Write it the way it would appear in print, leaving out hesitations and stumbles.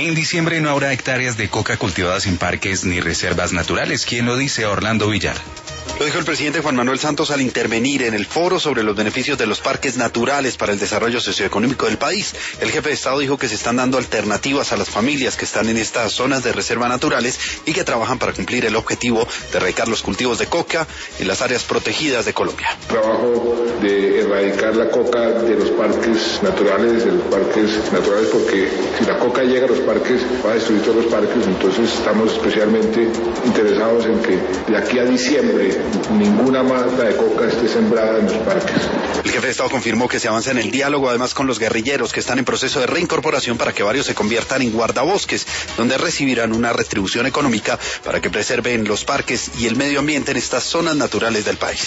En diciembre no habrá hectáreas de coca cultivadas en parques ni reservas naturales. ¿Quién lo dice? Orlando Villar. Lo dijo el presidente Juan Manuel Santos al intervenir en el foro sobre los beneficios de los parques naturales para el desarrollo socioeconómico del país. El jefe de Estado dijo que se están dando alternativas a las familias que están en estas zonas de reserva naturales y que trabajan para cumplir el objetivo de erradicar los cultivos de coca en las áreas protegidas de Colombia. Trabajo de erradicar la coca de los parques naturales, porque si la coca llega a los parques va a destruir todos los parques, entonces estamos especialmente interesados en que de aquí a diciembre ninguna mata de coca esté sembrada en los parques. El jefe de Estado confirmó que se avanza en el diálogo, además con los guerrilleros que están en proceso de reincorporación para que varios se conviertan en guardabosques, donde recibirán una retribución económica para que preserven los parques y el medio ambiente en estas zonas naturales del país.